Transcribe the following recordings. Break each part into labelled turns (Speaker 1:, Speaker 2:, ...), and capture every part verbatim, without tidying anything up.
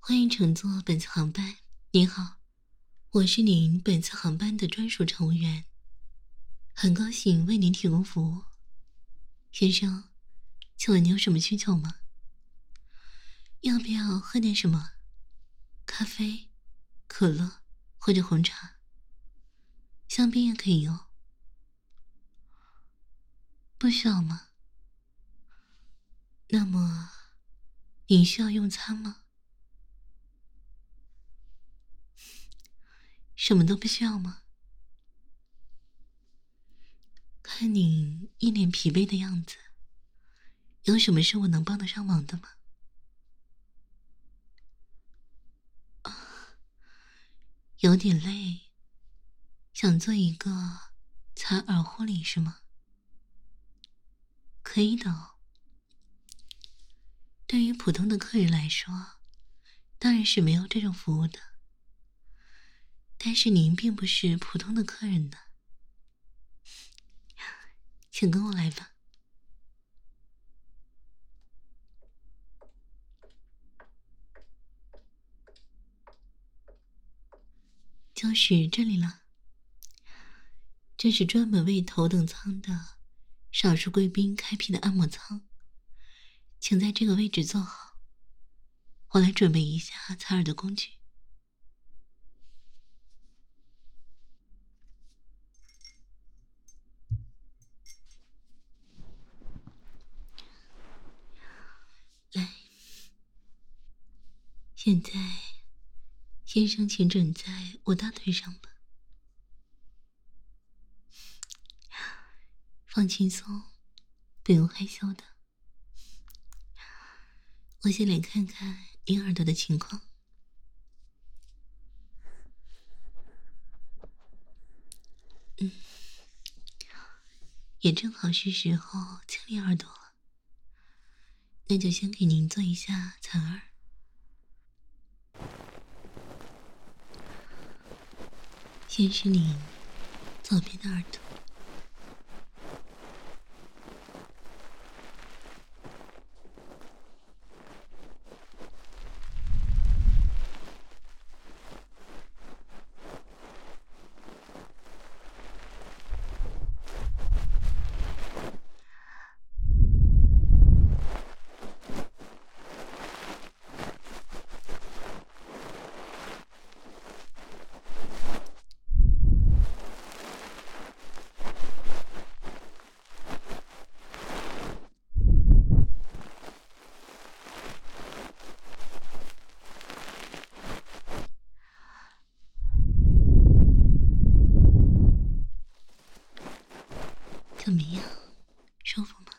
Speaker 1: 欢迎乘坐本次航班。您好，我是您本次航班的专属乘务员，很高兴为您提供服务。先生，请问你有什么需求吗？要不要喝点什么？咖啡、可乐或者红茶？香槟也可以哦。不需要吗？那么，你需要用餐吗？什么都不需要吗？看你一脸疲惫的样子，有什么是我能帮得上忙的吗？啊，有点累，想做一个采耳护理是吗？可以的哦。对于普通的客人来说，当然是没有这种服务的。但是您并不是普通的客人呢，请跟我来吧。就是这里了。这是专门为头等舱的少数贵宾开辟的按摩舱，请在这个位置坐好，我来准备一下采耳的工具。来，现在先生请枕在我大腿上吧，放轻松，不用害羞的。我先来看看您耳朵的情况。嗯，也正好是时候清理耳朵了，那就先给您做一下采耳。先是您左边的耳朵，怎么样，舒服吗？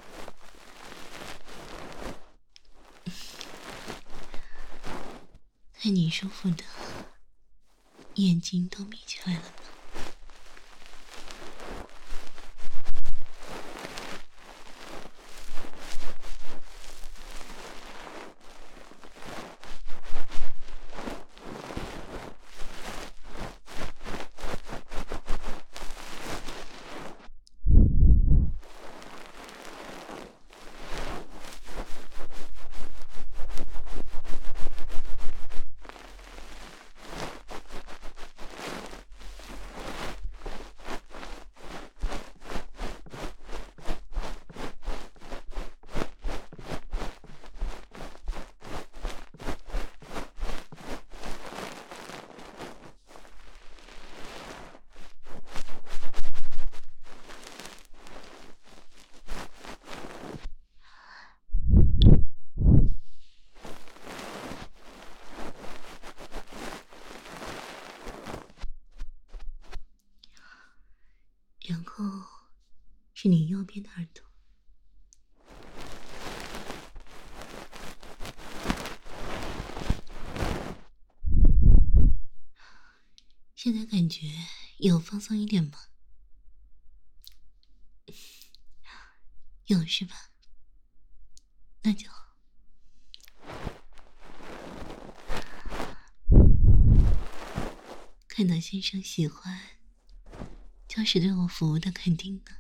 Speaker 1: 看你舒服的，眼睛都眯起来了呢。然后是你右边的耳朵，现在感觉有放松一点吗？有是吧？那就好。看到先生喜欢，就是对我服务的肯定呢。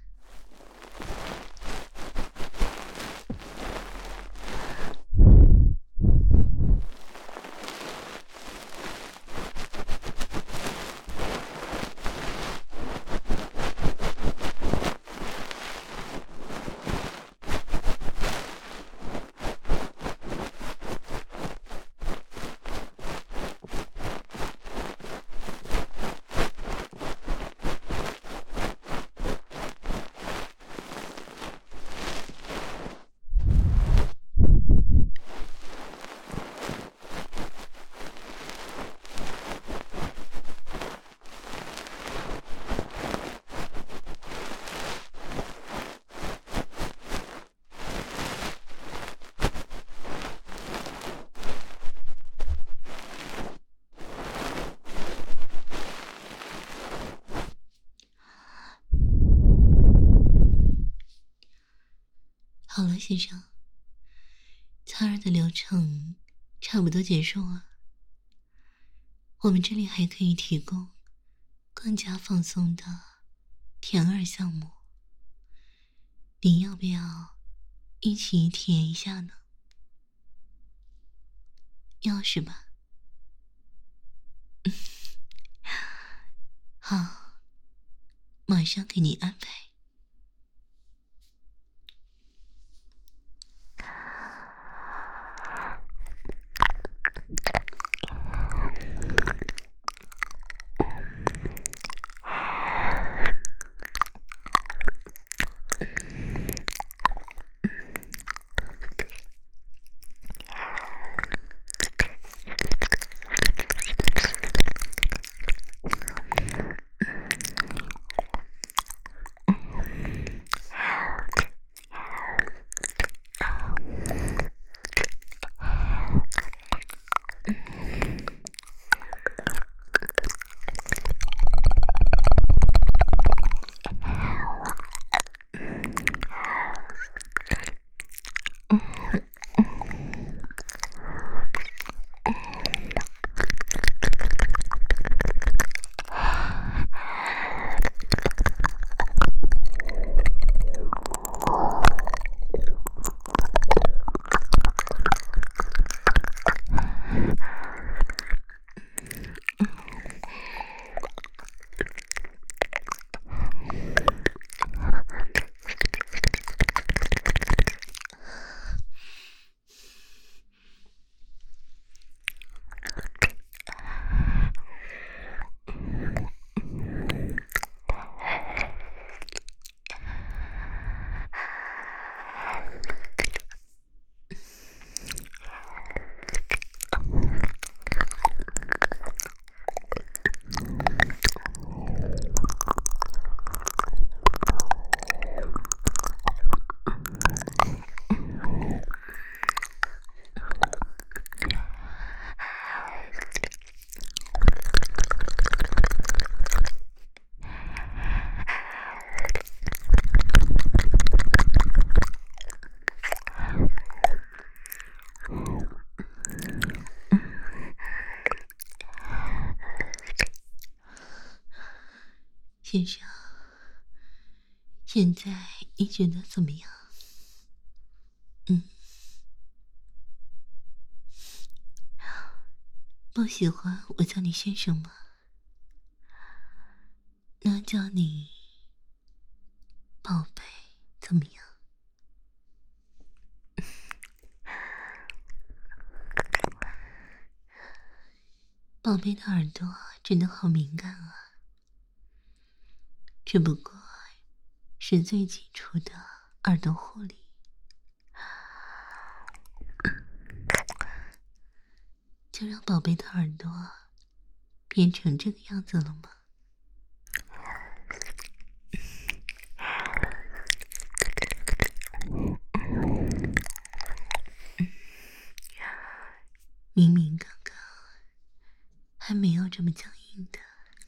Speaker 1: 好了，先生，擦耳的流程差不多结束了。我们这里还可以提供更加放松的舔耳项目，您要不要一起体验一下呢？要是吧？好，马上给你安排。先生，现在你觉得怎么样？嗯，不喜欢我叫你先生吗？那叫你宝贝怎么样？宝贝的耳朵真的好敏感啊，只不过是最基础的耳朵护理。就让宝贝的耳朵变成这个样子了吗？明明刚刚还没有这么僵硬的，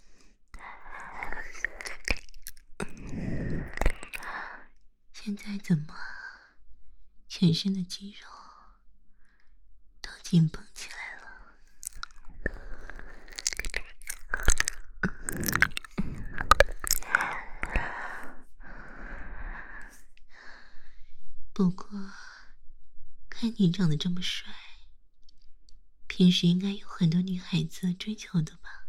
Speaker 1: 现在怎么全身的肌肉都紧绷起来了？不过看你长得这么帅，平时应该有很多女孩子追求的吧？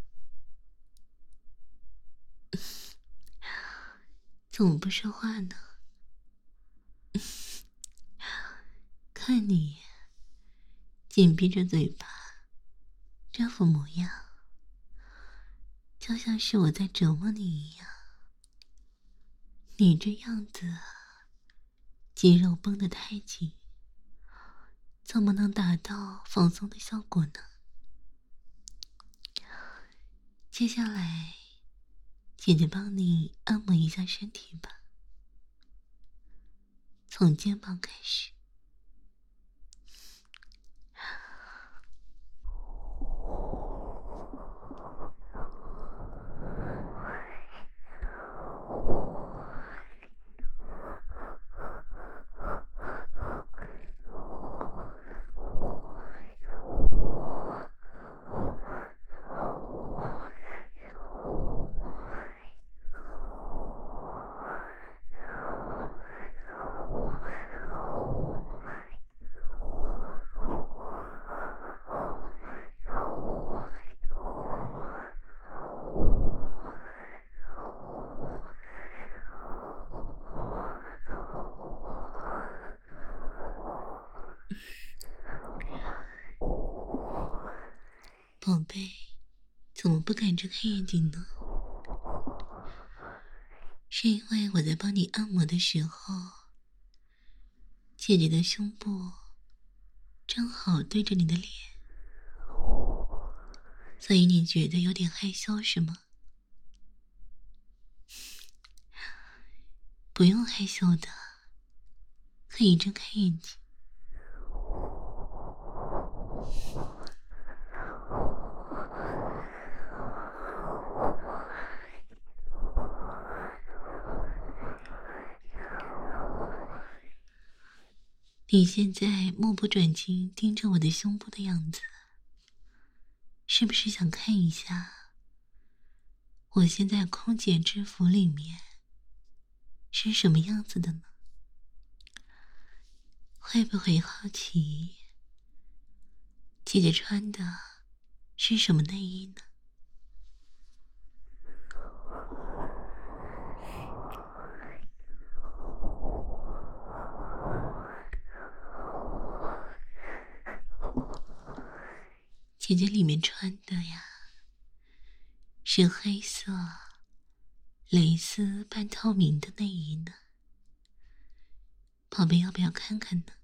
Speaker 1: 怎么不说话呢？看你紧闭着嘴巴，这副模样，就像是我在折磨你一样。你这样子，肌肉绷得太紧，怎么能达到放松的效果呢？接下来，姐姐帮你按摩一下身体吧，从肩膀开始。 宝贝，怎么不敢睁开眼睛呢？是因为我在帮你按摩的时候，姐姐的胸部正好对着你的脸，所以你觉得有点害羞是吗？不用害羞的，可以睁开眼睛。你现在目不转睛盯着我的胸部的样子，是不是想看一下我现在空姐制服里面是什么样子的呢？会不会好奇姐姐穿的是什么内衣呢？姐姐里面穿的呀，是黑色蕾丝半透明的内衣呢。宝贝，要不要看看呢？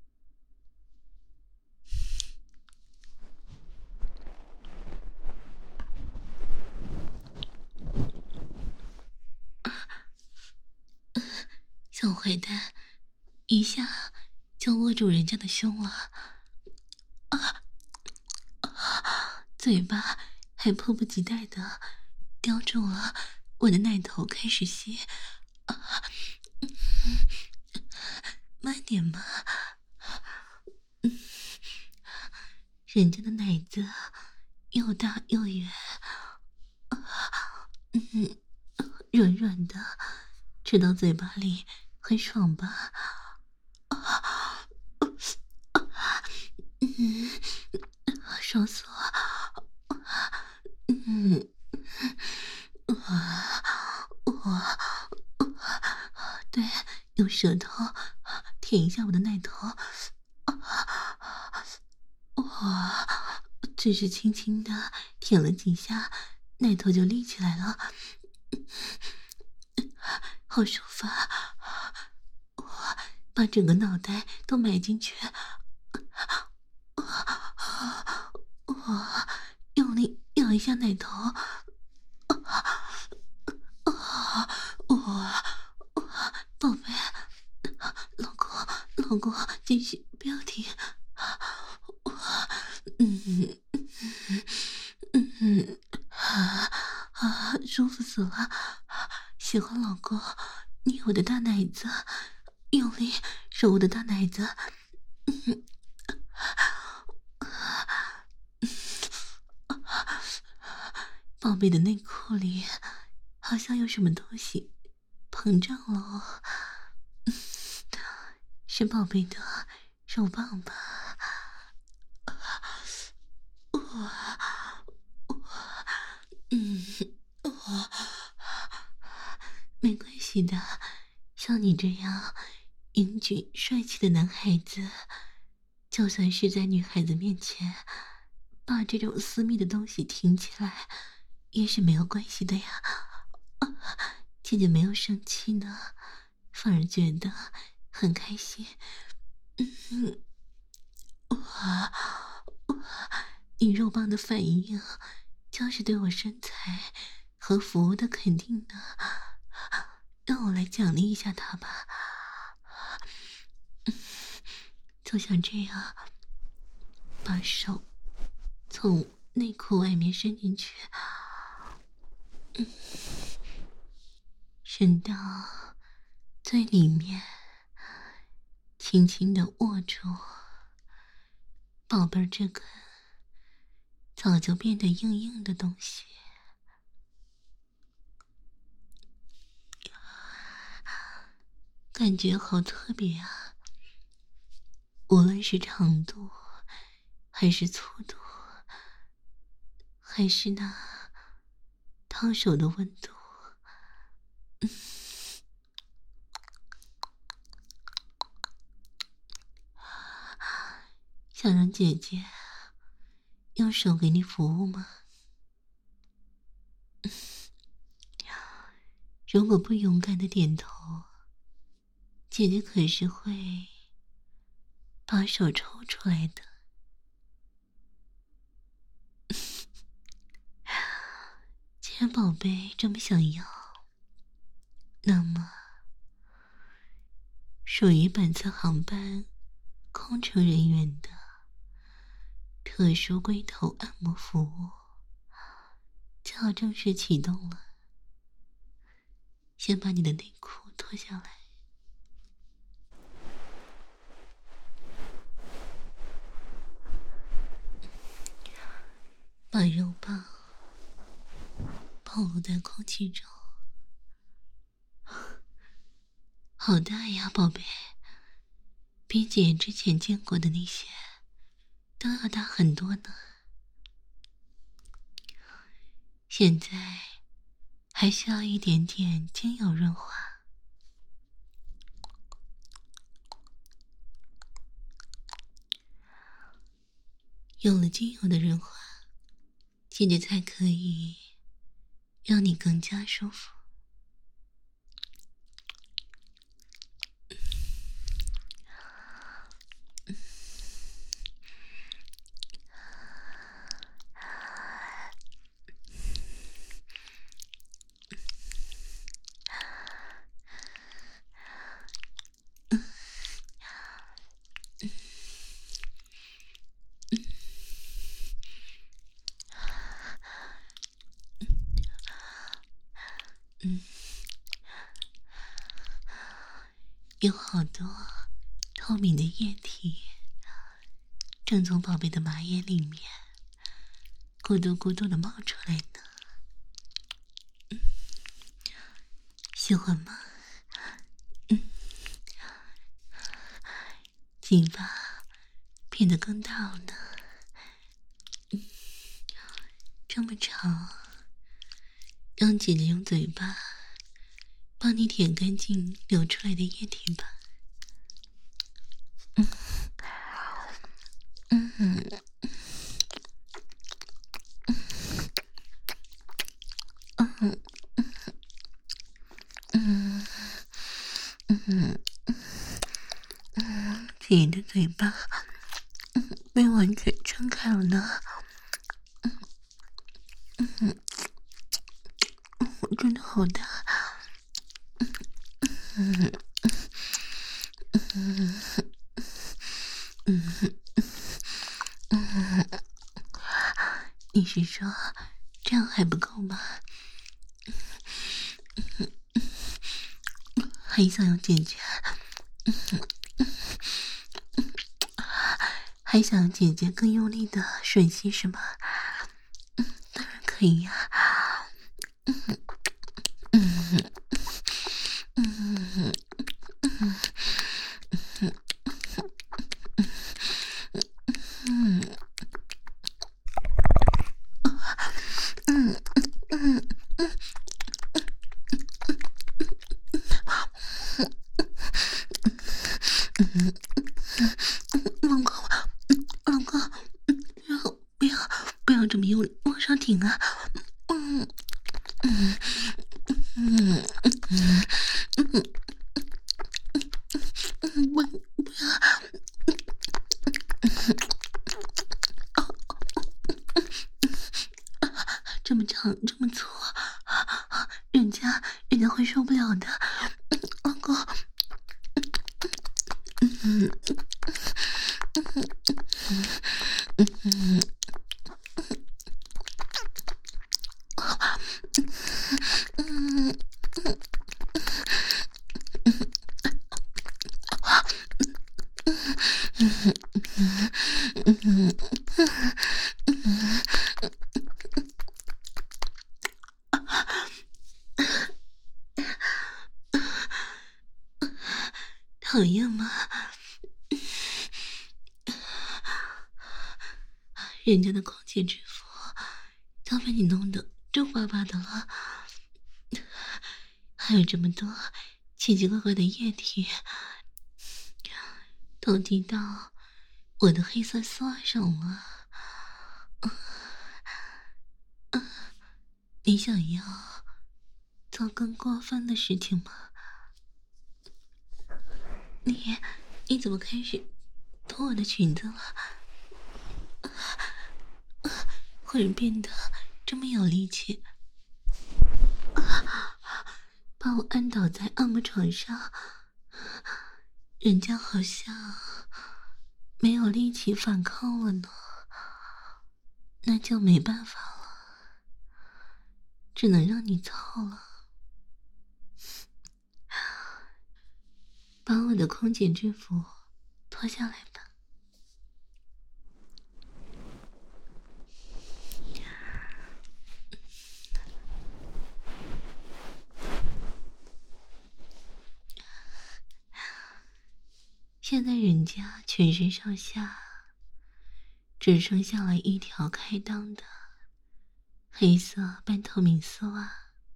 Speaker 1: 小坏蛋，一下就握住人家的胸了，啊啊！嘴巴还迫不及待的叼住了我的奶头开始吸，啊！慢点嘛，人家的奶子又大又圆，嗯，软软的，吃到嘴巴里很爽吧？啊，嗯，爽死我！嗯，我我对，用舌头舔一下我的奶头，我只是轻轻的舔了几下，奶头就立起来了，好舒服啊！我把整个脑袋都埋进去，我用力咬一下奶头，我我宝贝，老公老公，继续不要停，我嗯嗯嗯啊啊，舒服死了！喜欢老公捏我的大奶子，用力揉我的大奶子，嗯，宝贝的内裤里好像有什么东西膨胀了哦，是宝贝的肉棒吧？我我嗯我没关系的，像你这样英俊帅气的男孩子，就算是在女孩子面前把这种私密的东西挺起来，也是没有关系的呀。姐姐没有生气呢，反而觉得很开心。嗯，哇，你肉棒的反应就是对我身材和服务的肯定呢。让我来奖励一下他吧。就像这样，把手从内裤外面伸进去，嗯，伸到最里面，轻轻的握住宝贝儿这个早就变得硬硬的东西，感觉好特别啊！无论是长度，还是粗度，还是那烫手的温度，嗯，想让姐姐用手给你服务吗？如果不勇敢的点头，姐姐可是会把手抽出来的。既然宝贝这么想要，那么属于本次航班空乘人员的特殊龟头按摩服务就要正式启动了。先把你的内裤脱下来，把肉棒暴露在空气中。好大呀，宝贝，比姐之前见过的那些都要大很多呢。现在还需要一点点精油润滑。有了精油的润滑，姐姐才可以让你更加舒服。嗯，有好多透明的液体正从宝贝的马眼里面咕嘟咕嘟的冒出来呢。嗯，喜欢吗？嗯，嘴巴变得更大了呢。嗯，这么长，让姐姐用嘴巴帮你舔干净流出来的液体吧。嗯嗯嗯嗯嗯嗯嗯，姐的嘴巴被完全撑开了呢。嗯嗯嗯，我真的好大。嗯嗯嗯嗯，你是说这样还不够吗？还想要姐姐？还想姐姐更用力的吮吸是吗？当然可以呀。嗯嗯嗯嗯嗯嗯嗯嗯，老公，老公，不要不要不要这么用力往上挺啊！嗯嗯嗯嗯嗯嗯，不不要！这么长这么粗，人家人家会受不了的，老公。嗯嗯嗯嗯。嗯嗯讨厌吗？人家的空气之父都被你弄得皱巴巴的了，还有这么多奇奇怪怪的液体都滴到我的黑色丝袜上了。 你想要做更过分的事情吗？你你怎么开始脱我的裙子了？忽然变得这么有力气，把我按倒在按摩床上，人家好像没有力气反抗了呢。那就没办法了，只能让你操了。把我的空姐制服脱下来吧。现在人家全身上下只剩下了一条开裆的黑色半透明丝袜。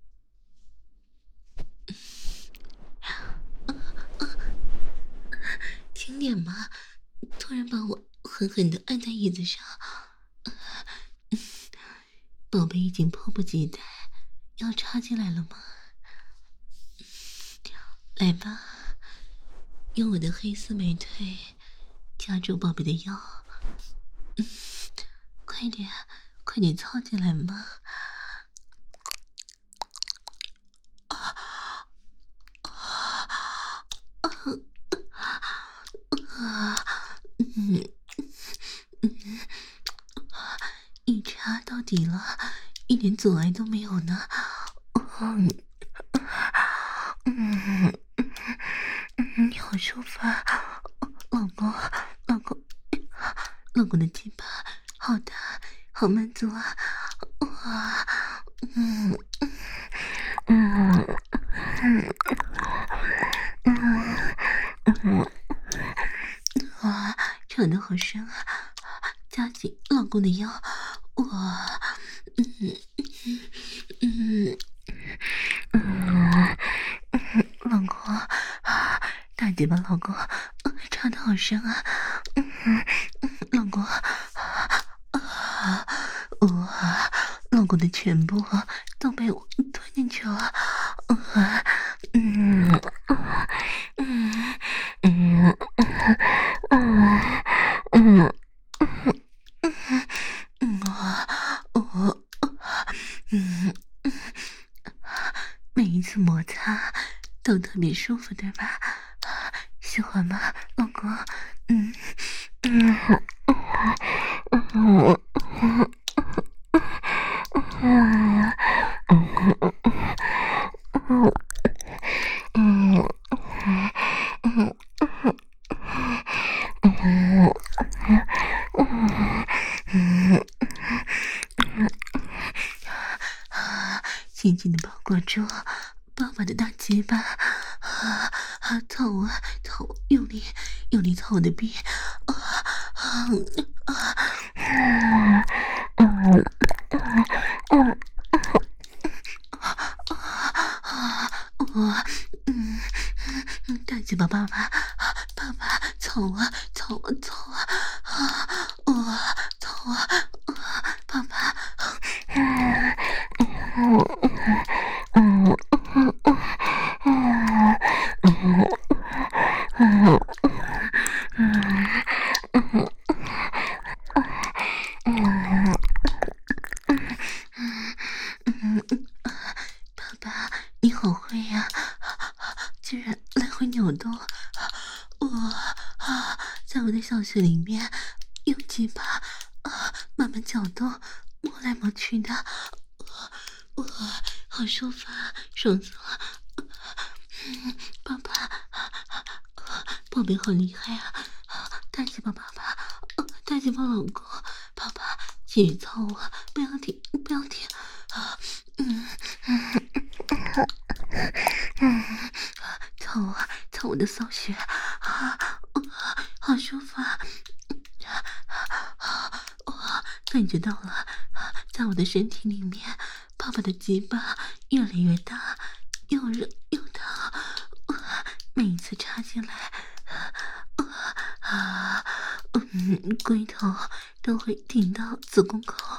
Speaker 1: 轻点嘛，突然把我狠狠地按在椅子上。宝贝已经迫不及待要插进来了吗？来吧，用我的黑丝美腿夹住宝贝的腰。嗯，快点，快点操进来嘛！啊啊啊！嗯嗯，一插到底了，一点阻碍都没有呢。嗯嗯嗯，你好舒服啊，老公，老公，老公的鸡巴好大，好满足啊！哇，嗯嗯嗯嗯嗯，哇，扯得好深啊！夹紧老公的腰，哇，嗯嗯嗯嗯，老公，大鸡巴老公，插得好深啊！嗯，老公，啊，哇，老公的全部都被我吞进去了，嗯嗯嗯嗯嗯嗯嗯啊，我嗯，每一次摩擦都特别舒服，对吧？喜欢吗，老公？嗯嗯嗯嗯嗯嗯紧紧的包裹住爸爸的大鸡巴，啊啊！操我，操我，用力，用力操我的逼，啊啊啊！嗯嗯嗯啊！我嗯嗯，大鸡巴爸爸，爸爸操我，操我，操我，啊！我操我，啊！爸爸，嗯嗯嗯嗯嗯。爸爸，你好会呀、啊！居然来回扭动，我啊，在我的小穴里面用鸡巴啊慢慢搅动，摸来摸去的，我我好舒服啊，爽死了！嗯，爸爸，宝贝好厉害啊！大鸡巴爸爸，大鸡巴老公，爸爸继续操我，不要停，不要停啊！嗯嗯嗯，操我，操我的骚穴啊！好舒服啊！我感觉到了，在我的身体里面，爸爸的鸡巴越来越大，又热又烫，每一次插进来，啊，嗯，龟头都会顶到子宫口，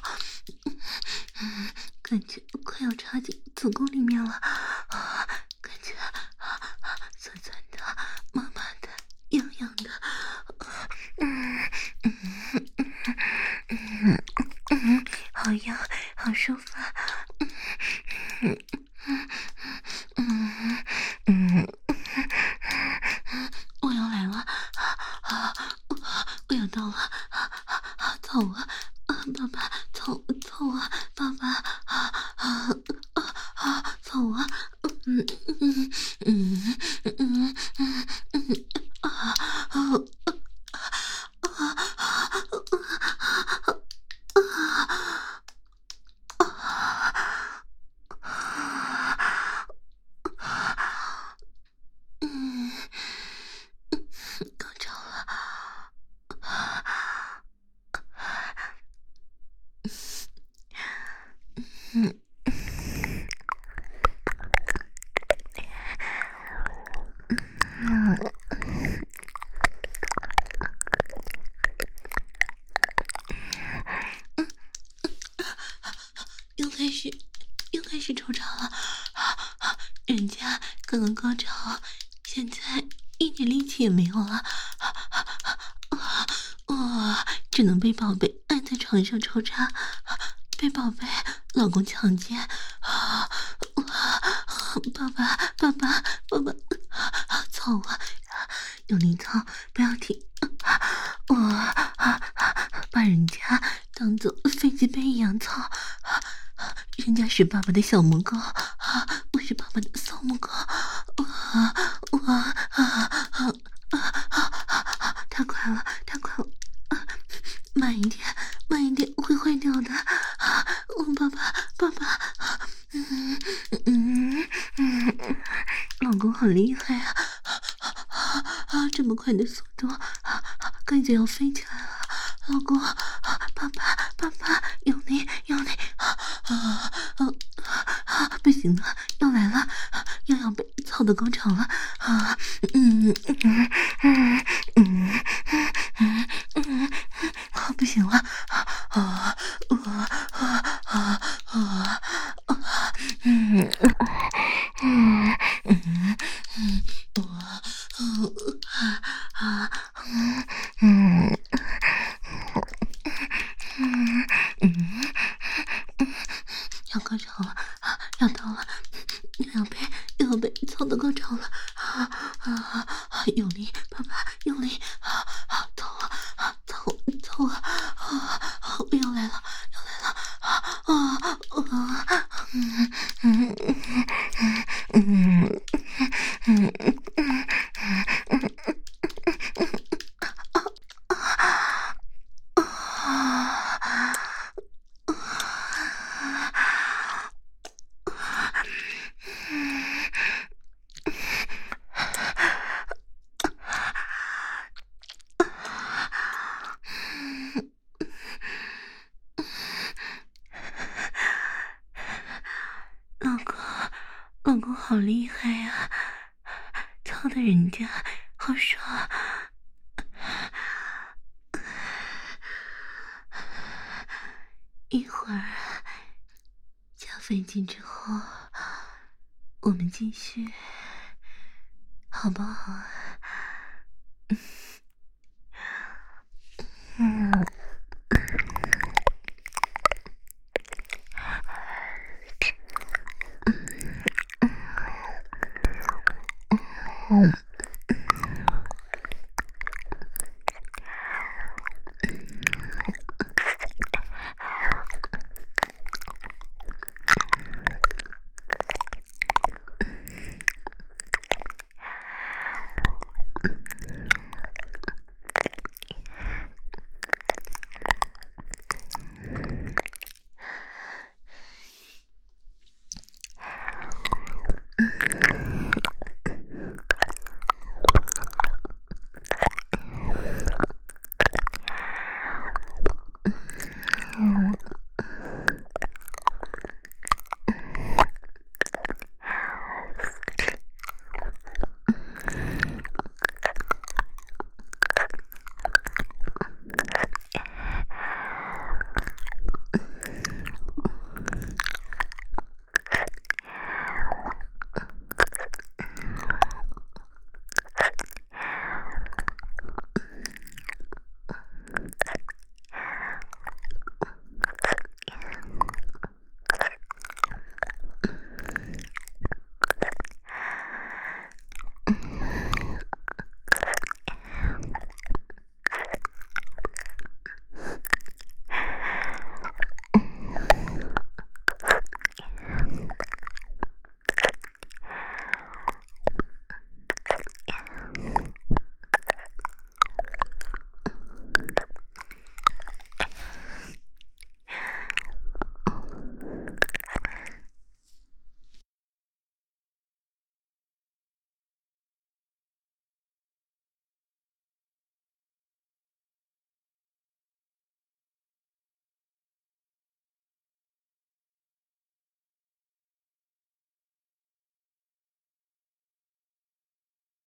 Speaker 1: 感觉快要插进子宫里面了，感觉酸酸的、麻麻的、痒痒的，嗯嗯嗯嗯，好痒，好舒服，嗯嗯嗯嗯嗯，我要来了，啊，我要到了，操啊！爸爸，操操啊！爸爸，啊啊啊啊！操啊！嗯嗯嗯嗯嗯嗯啊啊啊啊！嗯，高潮了。嗯，又开始，又开始抽查了。人家刚刚高潮，现在一点力气也没有了。我只能被宝贝按在床上抽插，被宝贝老公强奸。啊！爸爸，爸爸，爸爸，操我！用力操，不要停！我把人家当做飞机杯一样操，人家是爸爸的小母狗，我是爸爸的骚母狗。我我太快了，太快了！慢一点，慢一点，会坏掉的。我爸爸，爸爸，嗯嗯嗯，老公好厉害啊！啊，这么快的速度，感觉要飞起来了。老公，爸爸，爸爸，用力，用力！啊啊啊！不行了，要来了，又要被操的高潮了。啊，嗯嗯嗯嗯嗯嗯嗯，不行了，啊啊啊啊啊啊！嗯嗯嗯嗯，我啊啊嗯嗯嗯嗯嗯，要高潮了，要到了，又要被又要被操到高潮了，啊啊啊！用力，爸爸用力，啊啊！操啊操操啊啊！我要来了，要来了，啊啊啊！嗯嗯嗯嗯嗯嗯嗯。老公，老公好厉害呀、啊！操的人家好爽。一会儿下飞机之后，我们继续，好不好？